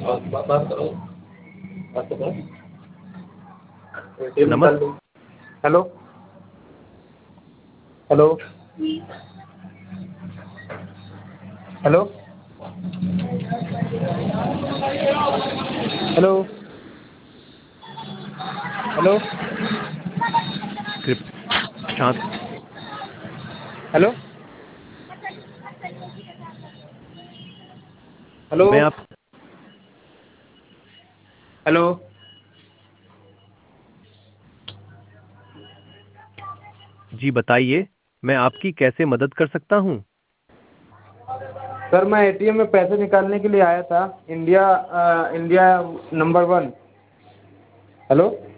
बात करो, बात तो करो। नमस्ते। Hello hello hello hello hello कृपया शांत। हेलो हेलो मैं आप हेलो जी बताइए, मैं आपकी कैसे मदद कर सकता हूँ? सर, मैं एटीएम में पैसे निकालने के लिए आया था। India number 1। हेलो